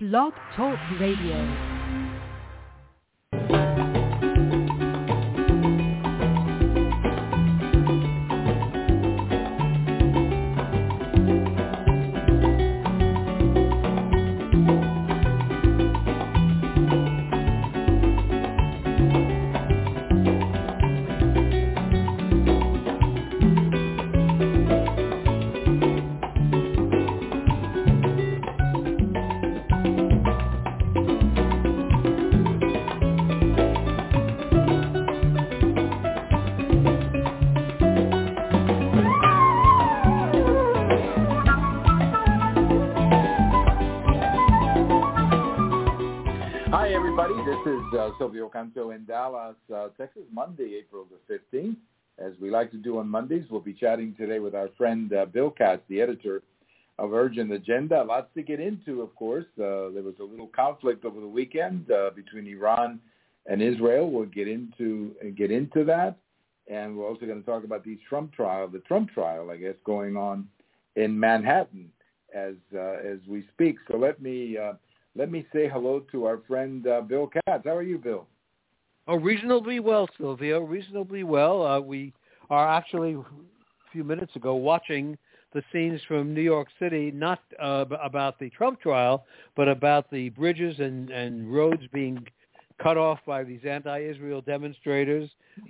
Blog Talk Radio. Silvio Canto in Dallas, Texas, Monday, April the 15th. As we like to do on Mondays, we'll be chatting today with our friend Bill Katz, the editor of Urgent Agenda. Lots to get into, of course. There was a little conflict over the weekend between Iran and Israel. We'll get into that. And we're also going to talk about the Trump trial, I guess, going on in Manhattan as we speak. So let me say hello to our friend Bill Katz. How are you, Bill? Oh, reasonably well, Silvio. Reasonably well. We are actually, a few minutes ago, watching the scenes from New York City, not about the Trump trial, but about the bridges and roads being cut off by these anti-Israel demonstrators.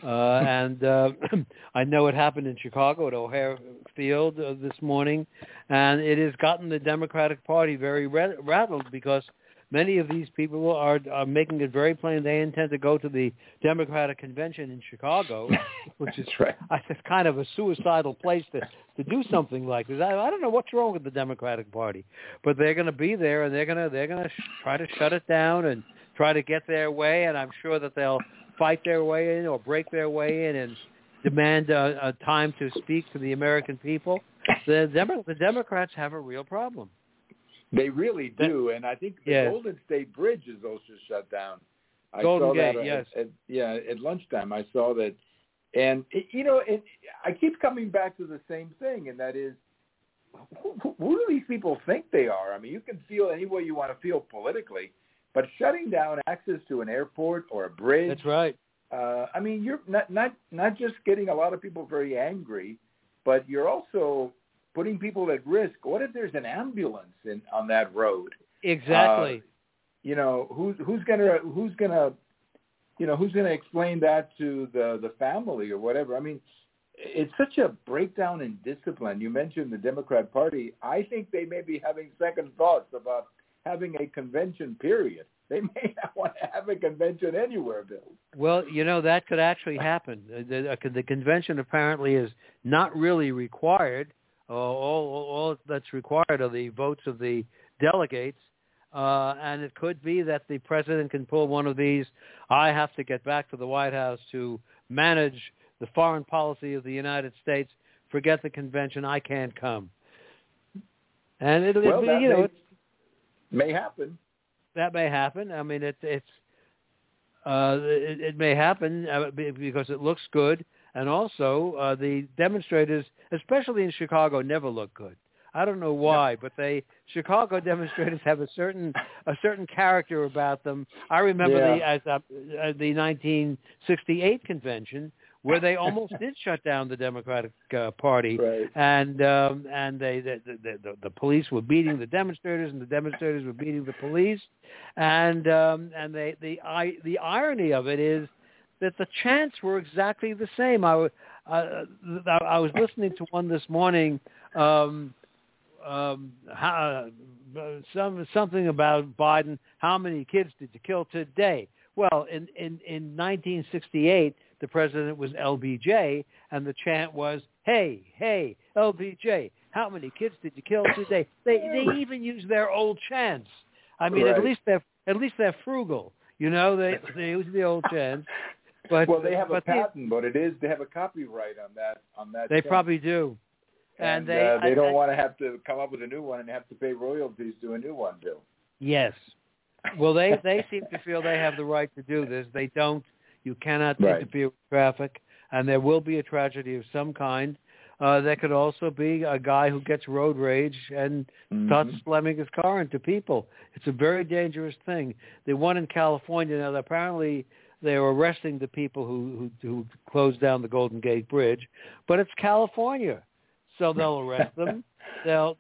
And I know it happened in Chicago at O'Hare Field this morning. And it has gotten the Democratic Party very rattled because many of these people are making it very plain they intend to go to the Democratic Convention in Chicago, which is right. kind of a suicidal place to do something like this. I don't know what's wrong with the Democratic Party, but they're going to be there and they're going to try to shut it down and try to get their way. And I'm sure that they'll fight their way in or break their way in and demand a time to speak to the American people. The Democrats have a real problem. They really do, and I think the Golden State Bridge is also shut down. Golden Gate, yes. At lunchtime I saw that. And, I keep coming back to the same thing, and that is, who do these people think they are? I mean, you can feel any way you want to feel politically, but shutting down access to an airport or a bridge. That's right. I mean, you're not just getting a lot of people very angry, but you're also putting people at risk. What if there's an ambulance on that road? Exactly. Who's gonna explain that to the family or whatever? I mean, it's such a breakdown in discipline. You mentioned the Democrat Party. I think they may be having second thoughts about having a convention, period. They may not want to have a convention anywhere, Bill. Well, that could actually happen. The convention apparently is not really required. All that's required are the votes of the delegates, and it could be that the president can pull one of these, I have to get back to the White House to manage the foreign policy of the United States, forget the convention, I can't come. And it may happen. That may happen. I mean, it may happen because it looks good. And also, the demonstrators, especially in Chicago, never look good. I don't know why, but Chicago demonstrators have a certain character about them. I remember the 1968 convention where they almost did shut down the Democratic Party, right. And the police were beating the demonstrators, and the demonstrators were beating the police, and the irony of it is that the chants were exactly the same. I was listening to one this morning, something about Biden. How many kids did you kill today? Well, in 1968, the president was LBJ, and the chant was, "Hey, hey, LBJ, how many kids did you kill today?" They even use their old chants. I mean, right. at least they're frugal. They use the old chants. But, they have a patent, but they have a copyright on that. They probably do, and they don't want to have to come up with a new one and have to pay royalties to a new one, Bill. Yes. Well, they seem to feel they have the right to do this. They don't. You cannot interfere with traffic, and there will be a tragedy of some kind. There could also be a guy who gets road rage and starts slamming his car into people. It's a very dangerous thing. The one in California now, apparently they were arresting the people who closed down the Golden Gate Bridge, but it's California, so they'll arrest them. They'll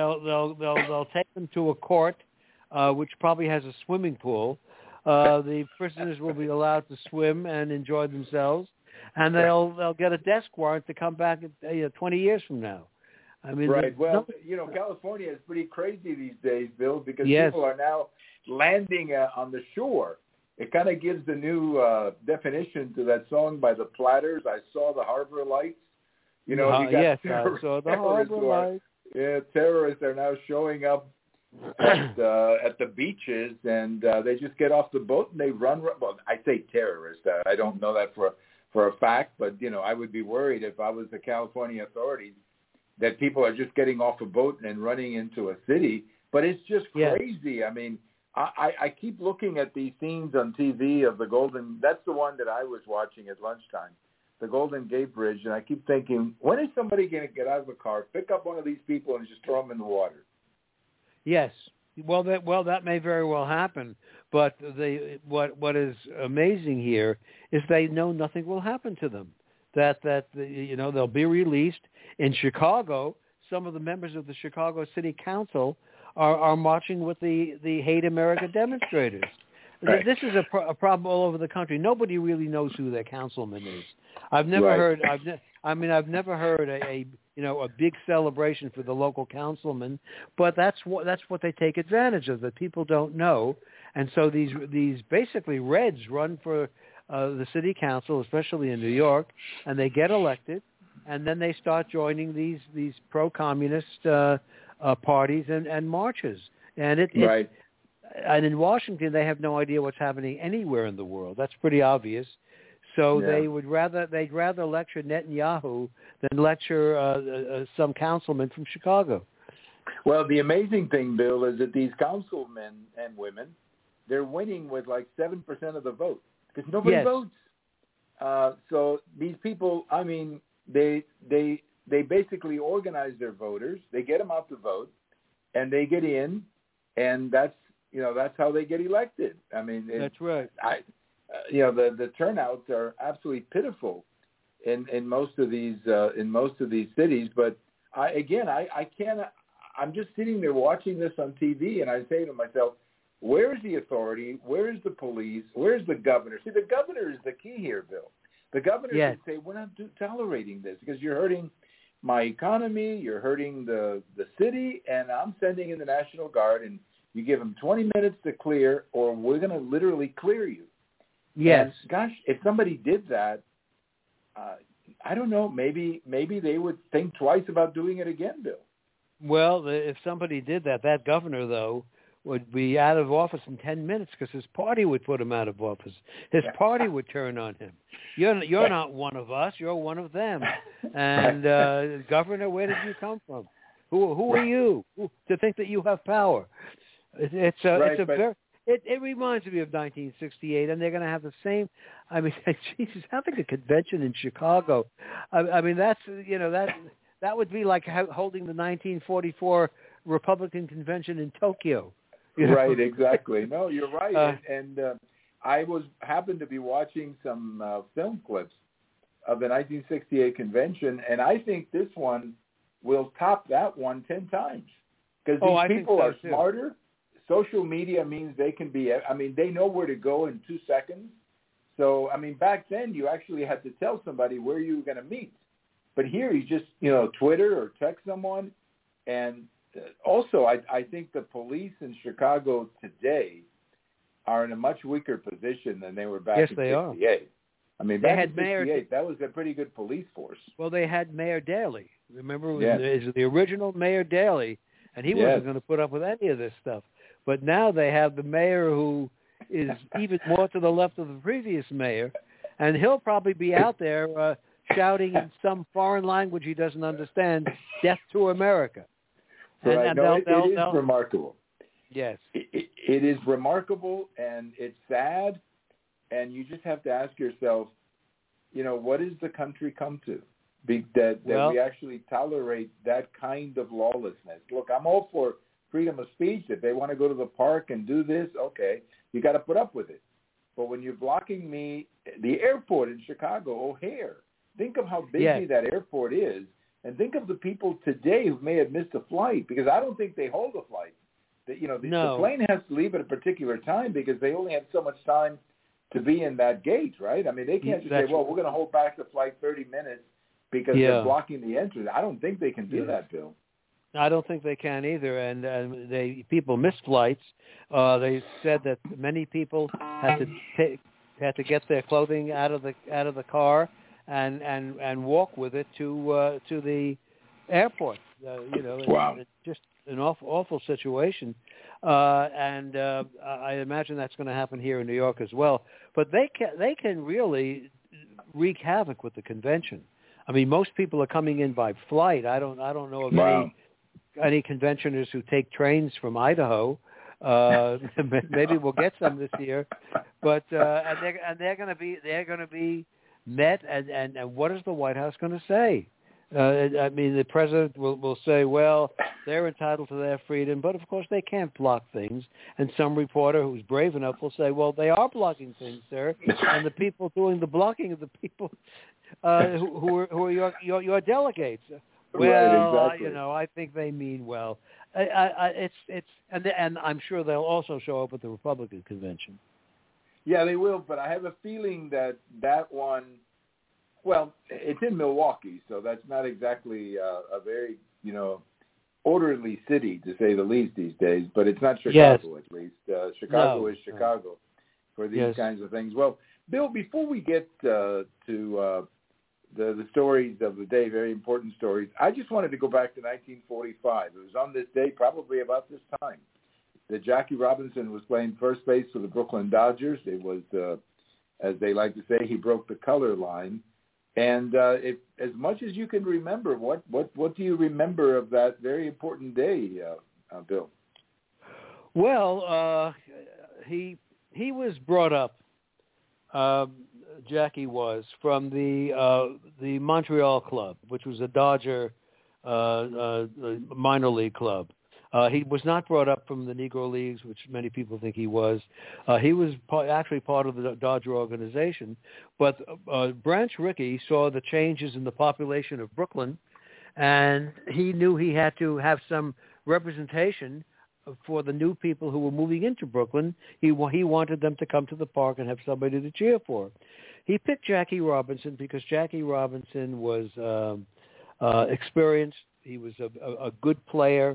take them to a court, which probably has a swimming pool. The prisoners will be allowed to swim and enjoy themselves, and they'll get a desk warrant to come back 20 years from now. I mean, right. Well, California is pretty crazy these days, Bill, because people are now landing on the shore. It kind of gives the new definition to that song by the Platters. I saw the harbor lights. You got I saw the harbor lights. Yeah, terrorists are now showing up at the beaches, and they just get off the boat and they run. Well, I say terrorists. I don't know that for a fact, but I would be worried if I was the California authorities that people are just getting off a boat and running into a city. But it's just crazy. Yes. I mean, I keep looking at these scenes on TV of the Golden. That's the one that I was watching at lunchtime, the Golden Gate Bridge, and I keep thinking, when is somebody going to get out of the car, pick up one of these people, and just throw them in the water? Yes. Well, that may very well happen. But what is amazing here is they know nothing will happen to them. That they'll be released. In Chicago, some of the members of the Chicago City Council are marching with the Hate America demonstrators. Right. This is a problem all over the country. Nobody really knows who their councilman is. I've never heard. I've never heard a big celebration for the local councilman. But that's what they take advantage of. That people don't know, and so these basically Reds run for the city council, especially in New York, and they get elected, and then they start joining these pro-communist parties and marches, and and in Washington they have no idea what's happening anywhere in the world. That's pretty obvious. So they'd rather lecture Netanyahu than lecture some councilman from Chicago. Well, the amazing thing, Bill, is that these councilmen and women, they're winning with like 7% of the vote because nobody votes. So these people, I mean, they basically organize their voters. They get them out to vote, and they get in, and that's how they get elected. I mean, that's right. The turnouts are absolutely pitiful in most of these cities. But I can't. I'm just sitting there watching this on TV, and I say to myself, where is the authority? Where is the police? Where is the governor? See, the governor is the key here, Bill. The governor can say, we're not tolerating this because you're hurting my economy, you're hurting the city, and I'm sending in the National Guard, and you give them 20 minutes to clear, or we're going to literally clear you. Yes. And gosh, if somebody did that, I don't know, maybe they would think twice about doing it again, Bill. Well, if somebody did that, that governor, though, would be out of office in 10 minutes because his party would put him out of office. His party would turn on him. You're not one of us. You're one of them. And Governor, where did you come from? Who are you to think that you have power? It reminds me of 1968, and they're going to have the same. I mean, Jesus, having a convention in Chicago. I mean, that would be like holding the 1944 Republican convention in Tokyo. Right, exactly. No, you're right. And I happened to be watching some film clips of the 1968 convention, and I think this one will top that one 10 times because these people are smarter. Social media means they can be, they know where to go in 2 seconds. So, back then you actually had to tell somebody where you were going to meet. But here you just, Twitter or text someone. And also, I think the police in Chicago today are in a much weaker position than they were back in 68. Are. Back in 68, that was a pretty good police force. Well, they had Mayor Daley. Remember, it was the original Mayor Daley, and he wasn't going to put up with any of this stuff. But now they have the mayor who is even more to the left of the previous mayor, and he'll probably be out there shouting in some foreign language he doesn't understand, "Death to America." Right. It is remarkable. Yes. It is remarkable, and it's sad, and you just have to ask yourself, what does the country come to? that we actually tolerate that kind of lawlessness. Look, I'm all for freedom of speech. If they want to go to the park and do this, okay, you got to put up with it. But when you're blocking me, the airport in Chicago, O'Hare, think of how busy that airport is, and think of the people today who may have missed a flight, because I don't think they hold a flight. The plane has to leave at a particular time because they only have so much time to be in that gate, right? I mean, they can't just say, well, we're going to hold back the flight 30 minutes because they're blocking the entrance. I don't think they can do that, Bill. I don't think they can either, and people miss flights. They said that many people had to get their clothing out of the car and walk with it to the airport. Wow. It's just an awful situation, and I imagine that's going to happen here in New York as well. But they can really wreak havoc with the convention. I mean, most people are coming in by flight. I don't know of any conventioners who take trains from Idaho. Maybe we'll get some this year, but and they're going to be met. And what is the White House going to say? I mean, the president will say, well, they're entitled to their freedom, but of course they can't block things. And some reporter who's brave enough will say, well, they are blocking things, sir, and the people doing the blocking of the people who are your delegates. Well, right, exactly. I think they mean well. And I'm sure they'll also show up at the Republican convention. Yeah, they will. But I have a feeling that one. Well, it's in Milwaukee, so that's not exactly a very orderly city to say the least these days. But it's not Chicago, at least. Chicago is Chicago for these kinds of things. Well, Bill, before we get to the stories of the day, very important stories, I just wanted to go back to 1945. It was on this day, probably about this time, that Jackie Robinson was playing first base for the Brooklyn Dodgers. It was, as they like to say, he broke the color line. And as much as you can remember, what do you remember of that very important day, Bill? Well, he was brought up. Jackie was from the Montreal club, which was a Dodger minor league club. He was not brought up from the Negro Leagues, which many people think he was. He was actually part of the Dodger organization. But Branch Rickey saw the changes in the population of Brooklyn, and he knew he had to have some representation for the new people who were moving into Brooklyn. He wanted them to come to the park and have somebody to cheer for. He picked Jackie Robinson because Jackie Robinson was experienced. He was a good player,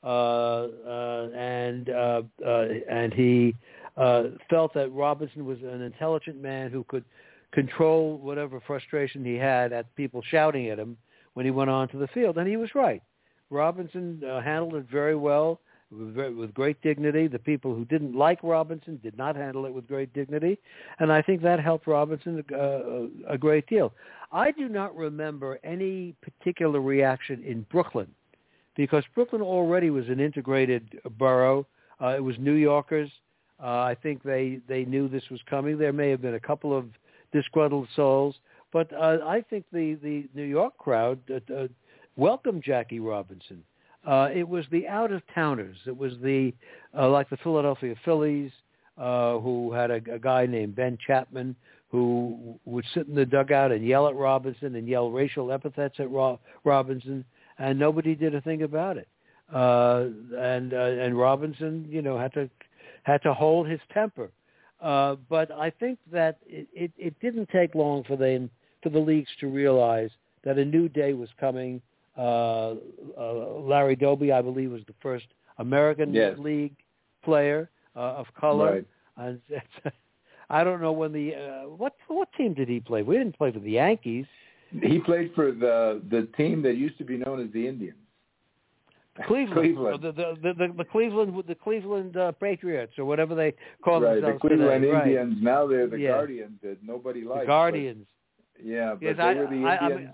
and he felt that Robinson was an intelligent man who could control whatever frustration he had at people shouting at him when he went onto the field. And he was right. Robinson handled it very well, with great dignity. The people who didn't like Robinson did not handle it with great dignity, and I think that helped Robinson a great deal. I do not remember any particular reaction in Brooklyn, because Brooklyn already was an integrated borough. It was New Yorkers. I think they knew this was coming. There may have been a couple of disgruntled souls, but I think the New York crowd welcomed Jackie Robinson. It was the out-of-towners. It was like the Philadelphia Phillies, who had a guy named Ben Chapman who would sit in the dugout and yell at Robinson and yell racial epithets at Robinson, and nobody did a thing about it. And Robinson, had to hold his temper. But I think that it didn't take long for the leagues to realize that a new day was coming. Larry Doby, I believe, was the first American League player of color. Right. And I don't know when what team did he play? We didn't play for the Yankees. He played for the team that used to be known as the Indians. Cleveland. The Cleveland Patriots, or whatever they call themselves. The Cleveland today. Indians. Right. Now they're the Guardians that nobody likes. The Guardians. But they were the Indians.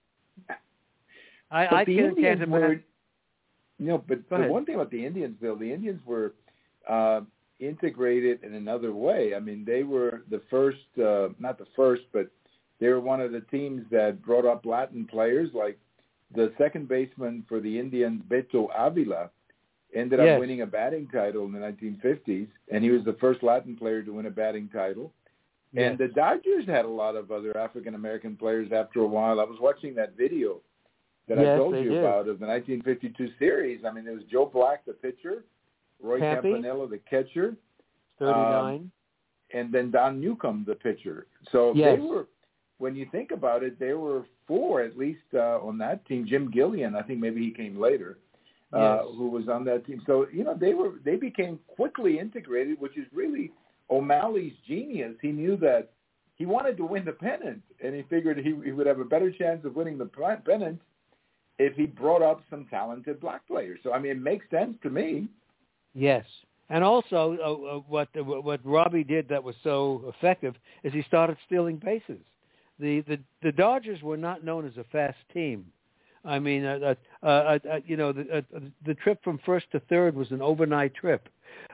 I can't imagine. But the one thing about the Indians, Bill, the Indians were integrated in another way. I mean, they were the first, not the first, but they were one of the teams that brought up Latin players, like the second baseman for the Indians, Beto Avila, ended up winning a batting title in the 1950s, and he was the first Latin player to win a batting title. Yes. And the Dodgers had a lot of other African-American players after a while. I was watching that video that I told you about of the 1952 series. I mean, there was Joe Black, the pitcher, Roy Campanella, the catcher, 39, and then Don Newcomb, the pitcher. So they were, when you think about it, there were four at least on that team. Jim Gillian, I think maybe he came later, who was on that team. So they became quickly integrated, which is really O'Malley's genius. He knew that he wanted to win the pennant, and he figured he would have a better chance of winning the pennant if he brought up some talented black players. So, I mean, it makes sense to me. Yes. And also what Robbie did that was so effective is he started stealing bases. The Dodgers were not known as a fast team. I mean, the trip from first to third was an overnight trip.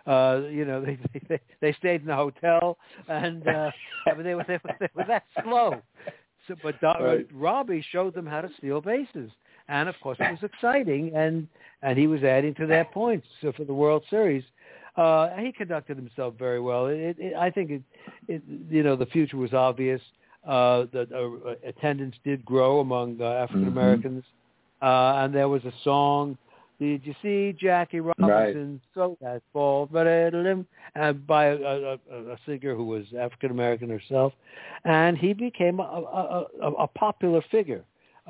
They stayed in a hotel, and they were that slow. So, but Robbie showed them how to steal bases, and of course it was exciting, and he was adding to their points for the World Series. He conducted himself very well. I think the future was obvious. The attendance did grow among African Americans, and there was a song. Did you see Jackie Robinson? So that's bald, but by a singer who was African American herself, and he became a popular figure.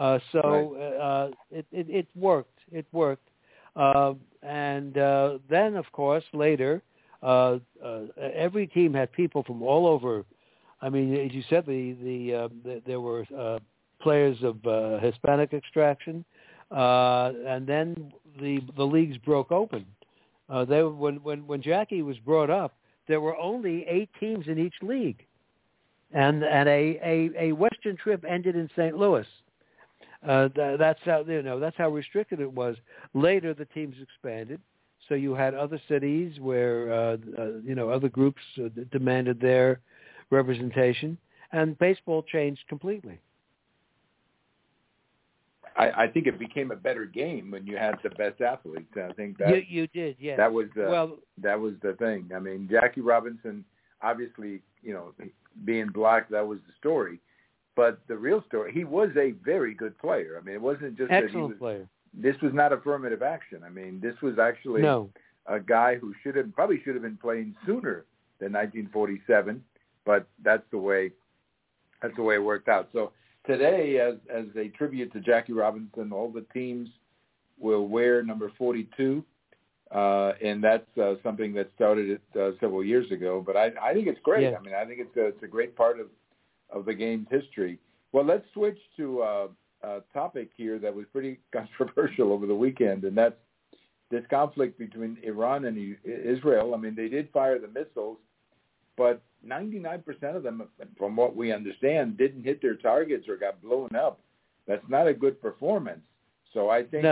It worked. It worked, and then of course later, every team had people from all over. I mean, as you said, there were players of Hispanic extraction. And then the leagues broke open. When Jackie was brought up, there were only 8 teams in each league, and a Western trip ended in St. Louis. That's how restricted it was. Later, the teams expanded, so you had other cities where other groups demanded their representation, and baseball changed completely. I think it became a better game when you had the best athletes. I think that you did, yes. That was the thing. I mean, Jackie Robinson, obviously, being black, that was the story. But the real story, he was a very good player. I mean, it wasn't just excellent player. This was not affirmative action. I mean, this was actually a guy who probably should have been playing sooner than 1947. But that's the way it worked out. So today, as a tribute to Jackie Robinson, all the teams will wear number 42, and that's something that started several years ago. But I think it's great. Yeah. I mean, I think it's a great part of the game's history. Well, let's switch to a topic here that was pretty controversial over the weekend, and that's this conflict between Iran and Israel. I mean, they did fire the missiles, but 99% of them, from what we understand, didn't hit their targets or got blown up. That's not a good performance. So I think,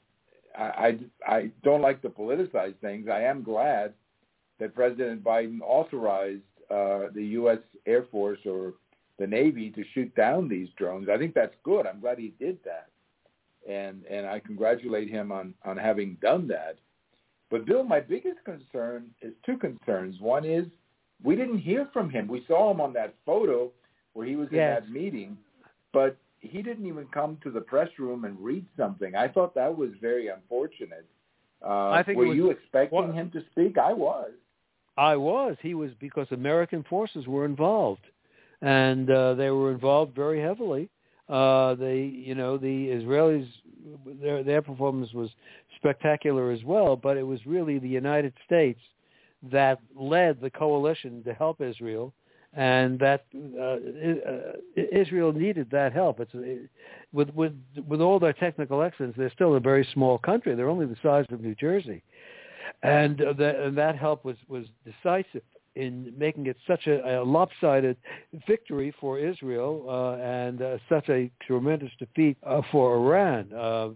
I don't like to politicize things. I am glad that President Biden authorized the U.S. Air Force or the Navy to shoot down these drones. I think that's good. I'm glad he did that. And I congratulate him on having done that. But, Bill, my biggest concern is 2 concerns. One is, we didn't hear from him. We saw him on that photo where he was in that meeting, but he didn't even come to the press room and read something. I thought that was very unfortunate. Were you expecting him to speak? I was. He was, because American forces were involved, and they were involved very heavily. The Israelis, their performance was spectacular as well, but it was really the United States that led the coalition to help Israel, and that Israel needed that help. With all their technical excellence, they're still a very small country. They're only the size of New Jersey, and that help was decisive in making it such a lopsided victory for Israel and such a tremendous defeat for Iran.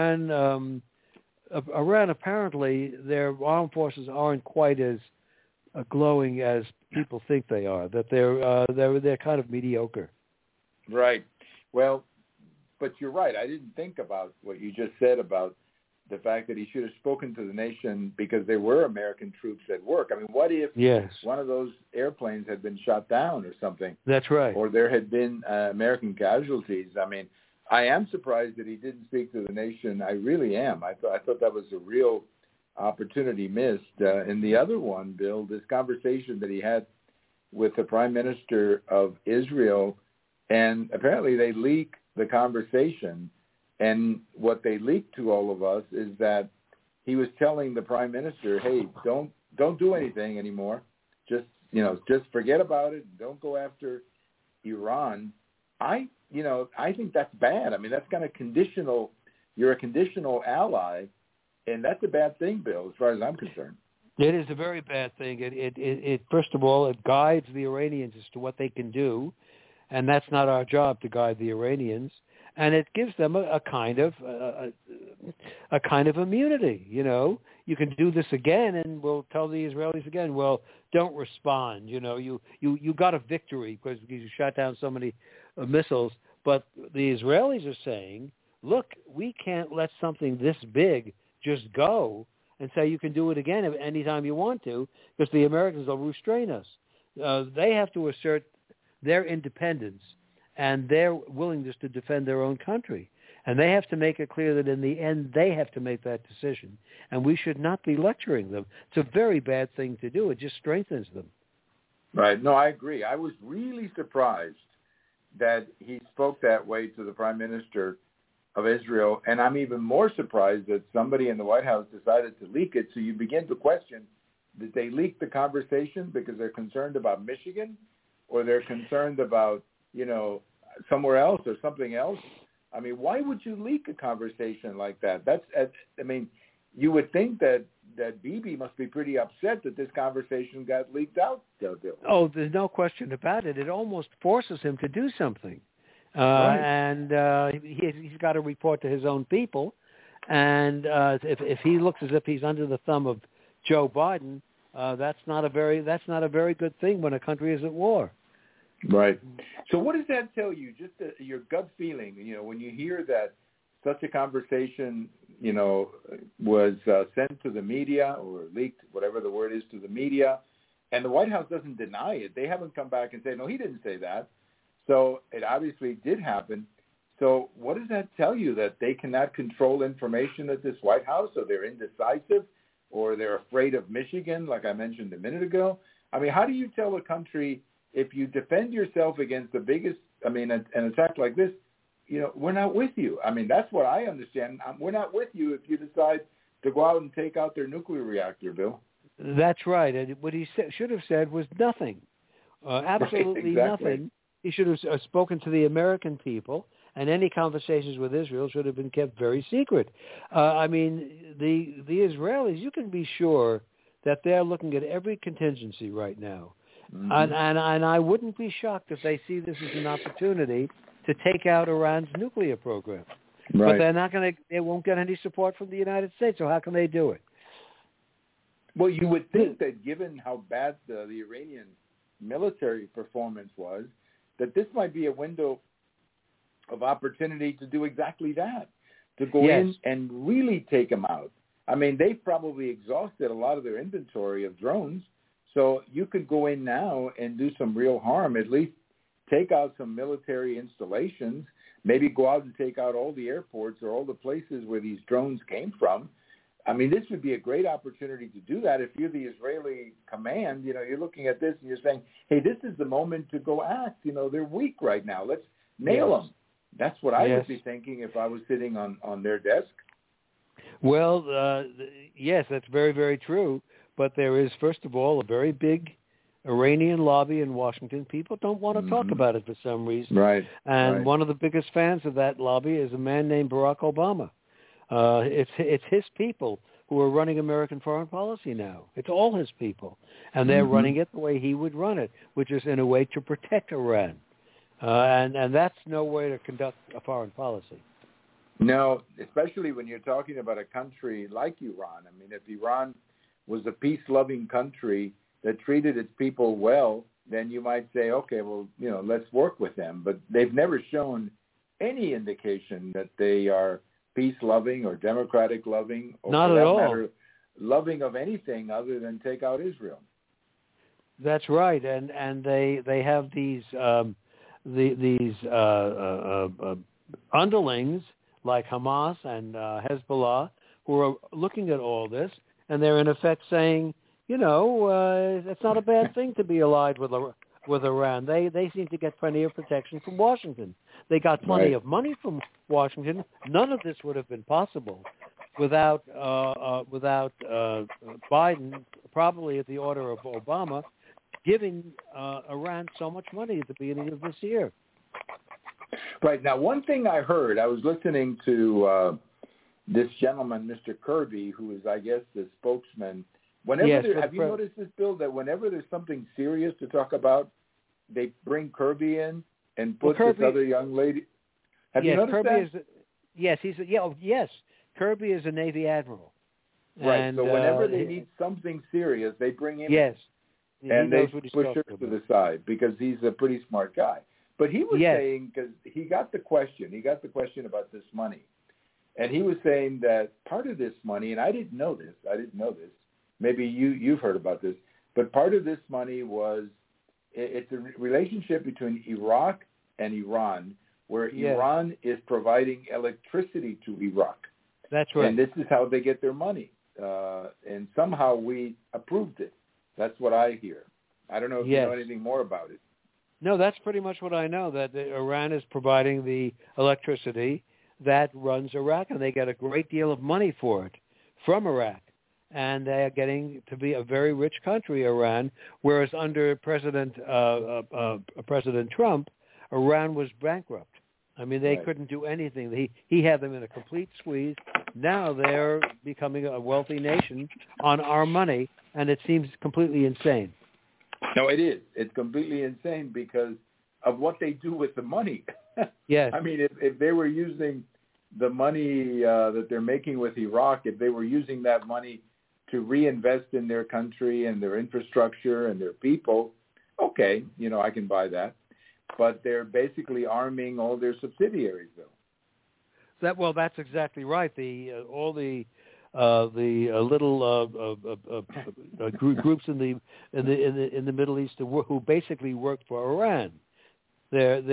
Iran, apparently, their armed forces aren't quite as glowing as people think they are. That they're kind of mediocre. Right. Well, but you're right. I didn't think about what you just said about the fact that he should have spoken to the nation because there were American troops at work. I mean, what if one of those airplanes had been shot down or something? That's right. Or there had been American casualties. I mean, I am surprised that he didn't speak to the nation. I really am. I thought that was a real opportunity missed. And the other one, Bill, this conversation that he had with the Prime Minister of Israel, and apparently they leak the conversation. And what they leaked to all of us is that he was telling the Prime Minister, "Hey, don't do anything anymore. Just forget about it. Don't go after Iran." I think that's bad. I mean, that's kind of conditional. You're a conditional ally, and that's a bad thing, Bill, as far as I'm concerned. It is a very bad thing. It first of all, it guides the Iranians as to what they can do, and that's not our job to guide the Iranians. And it gives them a kind of immunity. You can do this again, and we'll tell the Israelis again, well, don't respond. You got a victory because you shot down so many missiles. But the Israelis are saying, look, we can't let something this big just go and say you can do it again anytime you want to, because the Americans will restrain us. They have to assert their independence and their willingness to defend their own country. And they have to make it clear that in the end they have to make that decision. And we should not be lecturing them. It's a very bad thing to do. It just strengthens them. Right. No, I agree. I was really surprised that he spoke that way to the Prime Minister of Israel. And I'm even more surprised that somebody in the White House decided to leak it. So you begin to question, did they leak the conversation because they're concerned about Michigan, or they're concerned about somewhere else or something else? I mean, why would you leak a conversation like that? You would think that Bibi must be pretty upset that this conversation got leaked out. Oh, there's no question about it. It almost forces him to do something. Right. And he's got to report to his own people. And if he looks as if he's under the thumb of Joe Biden, that's not a very good thing when a country is at war. Right. So what does that tell you? Just your gut feeling, when you hear that such a conversation, was sent to the media or leaked, whatever the word is, to the media, and the White House doesn't deny it. They haven't come back and say, no, he didn't say that. So it obviously did happen. So what does that tell you? That they cannot control information at this White House, or they're indecisive, or they're afraid of Michigan, like I mentioned a minute ago? I mean, how do you tell a country, if you defend yourself against the biggest, an attack like this, we're not with you. I mean, that's what I understand. We're not with you if you decide to go out and take out their nuclear reactor, Bill. That's right. And what he should have said was nothing. Absolutely right, exactly. Nothing. He should have spoken to the American people, and any conversations with Israel should have been kept very secret. The Israelis, you can be sure that they're looking at every contingency right now. Mm-hmm. And I wouldn't be shocked if they see this as an opportunity to take out Iran's nuclear program. Right. But they won't get any support from the United States, so how can they do it? Well, you would think that given how bad the Iranian military performance was, that this might be a window of opportunity to do exactly that, to go in and really take them out. I mean, they've probably exhausted a lot of their inventory of drones, so you could go in now and do some real harm, at least take out some military installations, maybe go out and take out all the airports or all the places where these drones came from. I mean, this would be a great opportunity to do that. If you're the Israeli command, you're looking at this and you're saying, hey, this is the moment to go act. They're weak right now. Let's nail them. That's what I would be thinking if I was sitting on their desk. Well, yes, that's very, very true. But there is, first of all, a very big Iranian lobby in Washington. People don't want to talk about it for some reason. Right. And one of the biggest fans of that lobby is a man named Barack Obama. It's his people who are running American foreign policy now. It's all his people. And they're running it the way he would run it, which is in a way to protect Iran. And that's no way to conduct a foreign policy. No, especially when you're talking about a country like Iran. I mean, if Iran was a peace-loving country, that treated its people well, then you might say, okay, well, let's work with them. But they've never shown any indication that they are peace-loving or democratic-loving, or not for at that all. matter, loving of anything other than take out Israel. That's right, and they have these underlings like Hamas and Hezbollah who are looking at all this, and they're in effect saying, it's not a bad thing to be allied with Iran. They seem to get plenty of protection from Washington. They got plenty of money from Washington. None of this would have been possible without Biden, probably at the order of Obama, giving Iran so much money at the beginning of this year. Right. Now, one thing I heard, I was listening to this gentleman, Mr. Kirby, who is, I guess, the spokesman. Have you noticed this, Bill, that whenever there's something serious to talk about, they bring Kirby in and put this other young lady? Have you noticed Kirby that? Yes. Kirby is a Navy admiral. Right. And, so whenever they need something serious, they bring him in. Yes. And they push her to the side because he's a pretty smart guy. But he was saying, because he got the question about this money. And he was saying that part of this money, and I didn't know this. Maybe you've heard about this. But part of this money it's a relationship between Iraq and Iran, where Iran is providing electricity to Iraq. That's right. And this is how they get their money. And somehow we approved it. That's what I hear. I don't know if you know anything more about it. No, that's pretty much what I know, that Iran is providing the electricity that runs Iraq, and they get a great deal of money for it from Iraq. And they are getting to be a very rich country, Iran, whereas under President Trump, Iran was bankrupt. I mean, they couldn't do anything. He had them in a complete squeeze. Now they're becoming a wealthy nation on our money, and it seems completely insane. No, it is. It's completely insane because of what they do with the money. Yes. I mean, if they were using the money that they're making with Iraq, if they were using that money to reinvest in their country and their infrastructure and their people, okay, I can buy that. But they're basically arming all their subsidiaries, though. That's exactly right. All the little groups in the Middle East who basically work for Iran, and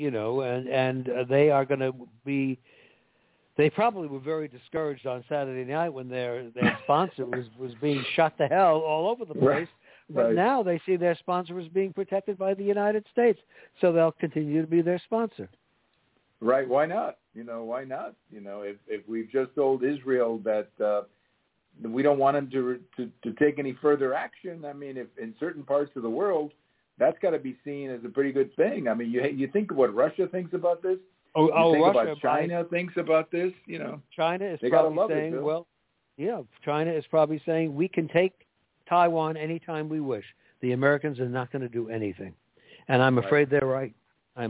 they are going to be. They probably were very discouraged on Saturday night when their sponsor was being shot to hell all over the place. But now they see their sponsor is being protected by the United States, so they'll continue to be their sponsor. Right? Why not? Why not? If we've just told Israel that we don't want them to take any further action, I mean, if in certain parts of the world, that's got to be seen as a pretty good thing. I mean, you think of what Russia thinks about this. You think Russia, about China thinks about this. China is they probably saying, China is probably saying we can take Taiwan anytime we wish. The Americans are not going to do anything, and I'm afraid they're right. I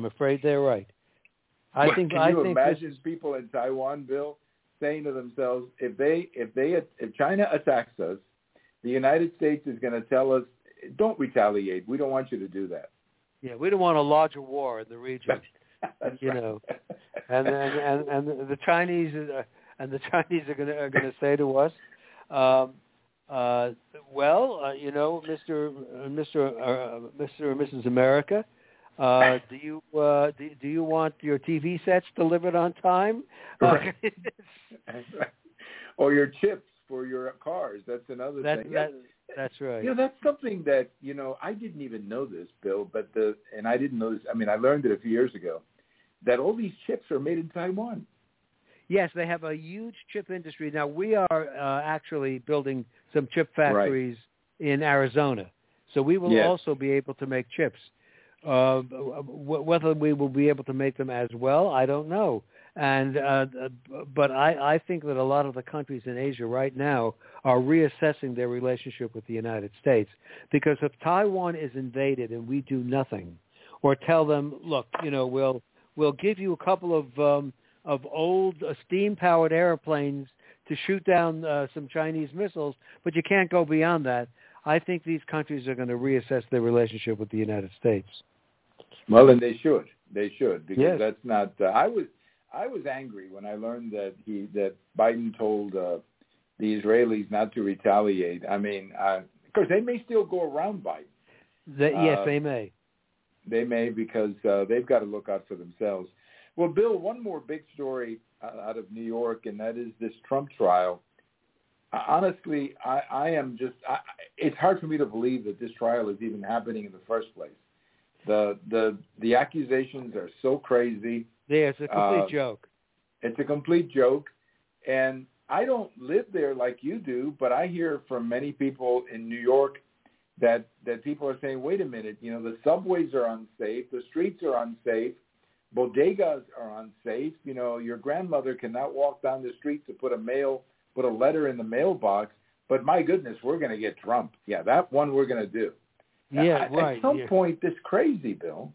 think. Can you imagine people in Taiwan, Bill, saying to themselves, if China attacks us, the United States is going to tell us, don't retaliate. We don't want you to do that. Yeah, we don't want a larger war in the region. That's and the Chinese are going to say to us, Mr. and Mrs. America, do you want your TV sets delivered on time? Or your chips for your cars? That's another thing. That's right. That's something that I didn't even know this, Bill. And I didn't know this. I mean, I learned it a few years ago that all these chips are made in Taiwan. Yes, they have a huge chip industry. Now, we are actually building some chip factories in Arizona. So we will also be able to make chips. Whether we will be able to make them as well, I don't know. But I think that a lot of the countries in Asia right now are reassessing their relationship with the United States. Because if Taiwan is invaded and we do nothing, or tell them, look, we'll give you a couple of old steam-powered airplanes to shoot down some Chinese missiles, but you can't go beyond that. I think these countries are going to reassess their relationship with the United States. Well, and they should. They should, because Yes. that's not. I was angry when I learned that Biden told the Israelis not to retaliate. I mean, of course, they may still go around Biden. Yes, they may. They may, because they've got to look out for themselves. Well, Bill, one more big story out of New York, and that is this Trump trial. Honestly, I am just. It's hard for me to believe that this trial is even happening in the first place. The accusations are so crazy. Yeah, it's a complete joke. It's a complete joke, and I don't live there like you do, but I hear from many people in New York that people are saying, wait a minute, you know, the subways are unsafe, the streets are unsafe, bodegas are unsafe. You know, your grandmother cannot walk down the street to put a letter in the mailbox, but my goodness, we're going to get Trump. Yeah, that one we're going to do. Yeah, right. At some point, this crazy, Bill.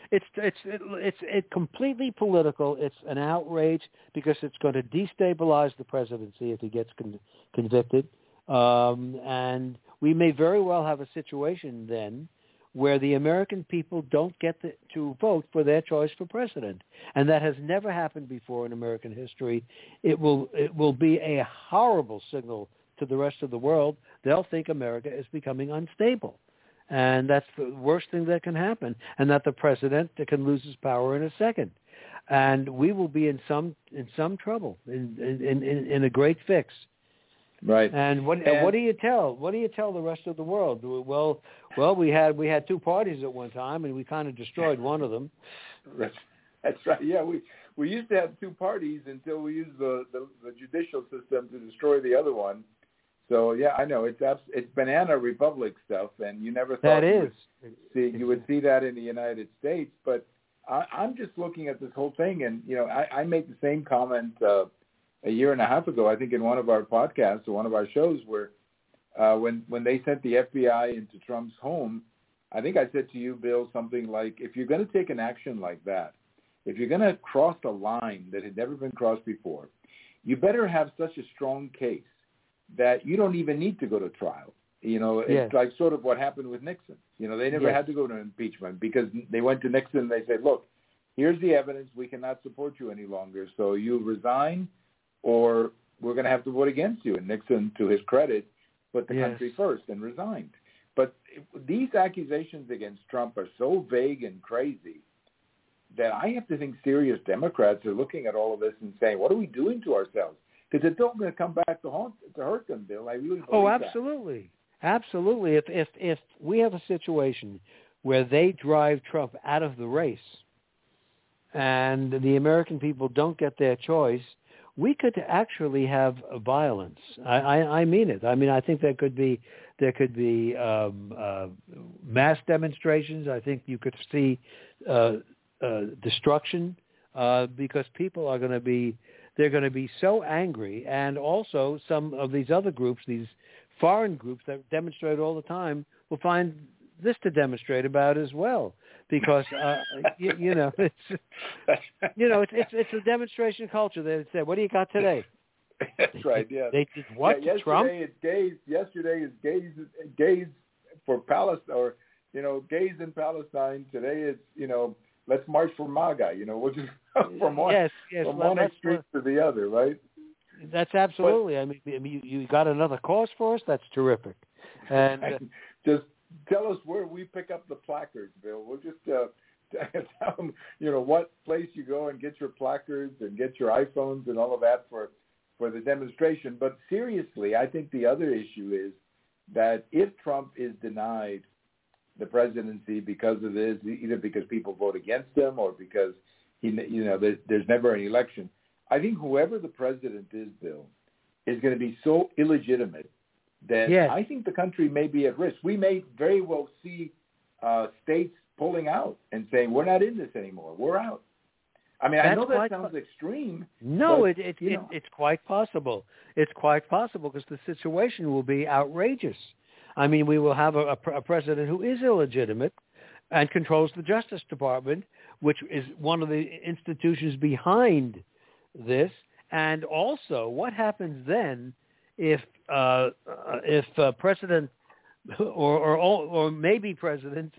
It's completely political. It's an outrage because it's going to destabilize the presidency if he gets convicted. And we may very well have a situation then where the American people don't get to vote for their choice for president. And that has never happened before in American history. It will be a horrible signal to the rest of the world. They'll think America is becoming unstable. And that's the worst thing that can happen, and that the president can lose his power in a second. And we will be in some trouble, in a great fix. Right. And what do you tell the rest of the world? Well, we had two parties at one time, and we kind of destroyed one of them. That's right. Yeah, we used to have two parties until we used the judicial system to destroy the other one. So yeah, I know it's banana republic stuff, and you never thought you would see that in the United States. But I'm just looking at this whole thing, and you know, I made the same comment a year and a half ago, I think, in one of our podcasts or one of our shows, where when they sent the FBI into Trump's home, I think I said to you, Bill, something like, if you're going to take an action like that, if you're going to cross a line that had never been crossed before, you better have such a strong case that you don't even need to go to trial. You know, it's like sort of what happened with Nixon. You know, they never had to go to impeachment because they went to Nixon and they said, look, here's the evidence. We cannot support you any longer. So you resign or we're going to have to vote against you. And Nixon, to his credit, put the country first and resigned. But these accusations against Trump are so vague and crazy that I have to think serious Democrats are looking at all of this and saying, what are we doing to ourselves? Because it's all going to come back to hurt them, Bill. I really believe absolutely. That. Absolutely. If we have a situation where they drive Trump out of the race and the American people don't get their choice, we could actually have violence. I mean it. I mean, I think there could be mass demonstrations. I think you could see destruction because people are going to be. They're going to be so angry, and also some of these other groups, these foreign groups that demonstrate all the time, will find this to demonstrate about as well, because it's a demonstration culture. They say, "What do you got today?" That's right. Yeah. They did what? Trump? Yesterday is gays for Palestine, or gays in Palestine. Today it's let's march for MAGA. We'll just from one extreme to the other, right? That's absolutely. I mean, you got another cause for us? That's terrific. And just tell us where we pick up the placards, Bill. We'll just tell them, what place you go and get your placards and get your iPhones and all of that for the demonstration. But seriously, I think the other issue is that if Trump is denied the presidency because of this, either because people vote against him or because there's never an election, I think whoever the president is, Bill, is going to be so illegitimate that I think the country may be at risk. We may very well see states pulling out and saying, we're not in this anymore. We're out. I mean, I know that sounds extreme. No, but, it's quite possible. It's quite possible because the situation will be outrageous. I mean, we will have a president who is illegitimate and controls the Justice Department, which is one of the institutions behind this. And also, what happens then if President or maybe President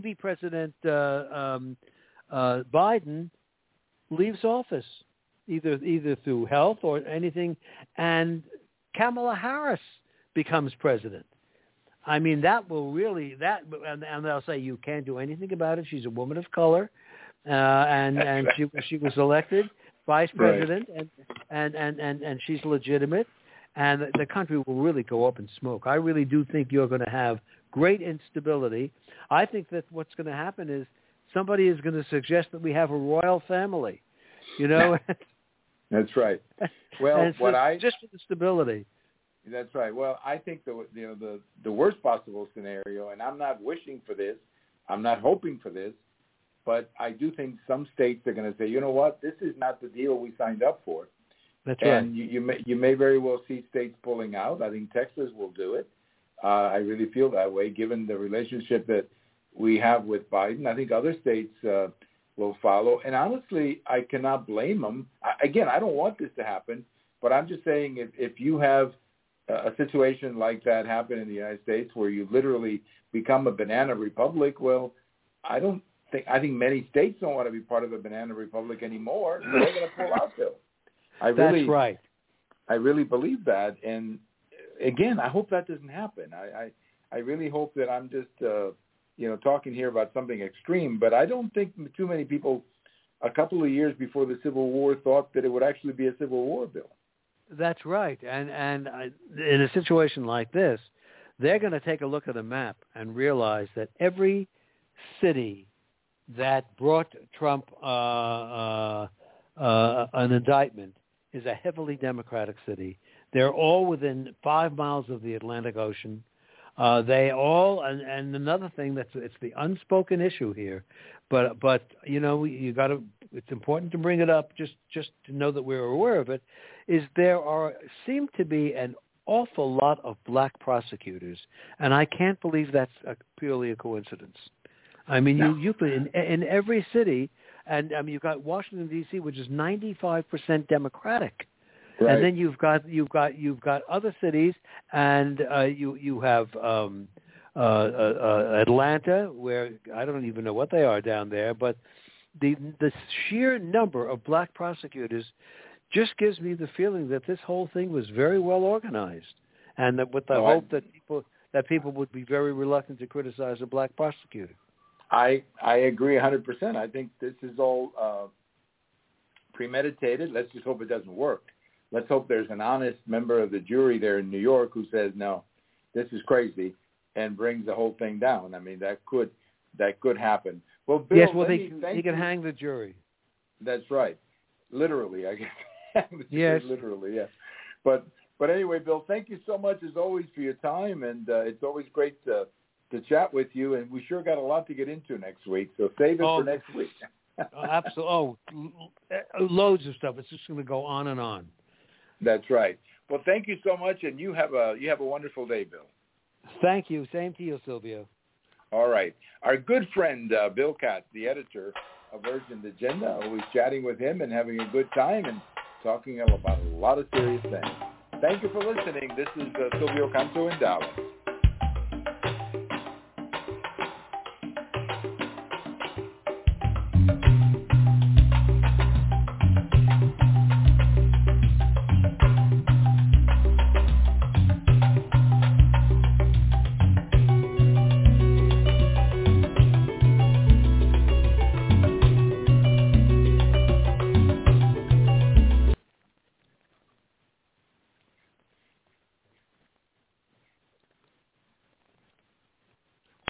Biden leaves office, either through health or anything, and Kamala Harris becomes president. I mean, that will really and they'll say you can't do anything about it. She's a woman of color, and she was elected vice president, right. and she's legitimate, and the country will really go up in smoke. I really do think you're going to have great instability. I think that what's going to happen is somebody is going to suggest that we have a royal family, you know. That's right. Well, just for the stability. That's right. Well, I think the worst possible scenario, and I'm not wishing for this, I'm not hoping for this, but I do think some states are going to say, you know what, this is not the deal we signed up for. That's and right. you may very well see states pulling out. I think Texas will do it. I really feel that way, given the relationship that we have with Biden. I think other states will follow. And honestly, I cannot blame them. Again, I don't want this to happen, but I'm just saying if you have a situation like that happen in the United States where you literally become a banana republic, well, I think many states don't want to be part of a banana republic anymore. So they're going to pull out, Bill. That's right. I really believe that. And again, I hope that doesn't happen. I really hope that I'm just, talking here about something extreme, but I don't think too many people a couple of years before the Civil War thought that it would actually be a civil war, Bill. That's right. And in a situation like this, they're going to take a look at a map and realize that every city that brought Trump an indictment is a heavily Democratic city. They're all within 5 miles of the Atlantic Ocean. They all, and another thing it's the unspoken issue here, but you got to. It's important to bring it up just to know that we're aware of it. Is seem to be an awful lot of black prosecutors, and I can't believe that's purely a coincidence. I mean, no. you in every city, and I mean you've got Washington D.C., which is 95% Democratic. Right. And then you've got other cities, and you have Atlanta, where I don't even know what they are down there, but the sheer number of black prosecutors just gives me the feeling that this whole thing was very well organized, and that with the hope that people would be very reluctant to criticize a black prosecutor. I agree 100%. I think this is all premeditated. Let's just hope it doesn't work. Let's hope there's an honest member of the jury there in New York who says, no, this is crazy, and brings the whole thing down. I mean, that could happen. Well, Bill, yes, well, he can hang the jury. That's right. Literally, I guess. Yes. Literally, yes. But anyway, Bill, thank you so much as always for your time, and it's always great to chat with you, and we sure got a lot to get into next week, so save it for next week. Absolutely. Loads of stuff. It's just going to go on and on. That's right. Well, thank you so much, and you have a wonderful day, Bill. Thank you. Same to you, Silvio. All right. Our good friend, Bill Katz, the editor of Urgent Agenda, always chatting with him and having a good time and talking about a lot of serious things. Thank you for listening. This is Silvio Canto in Dallas.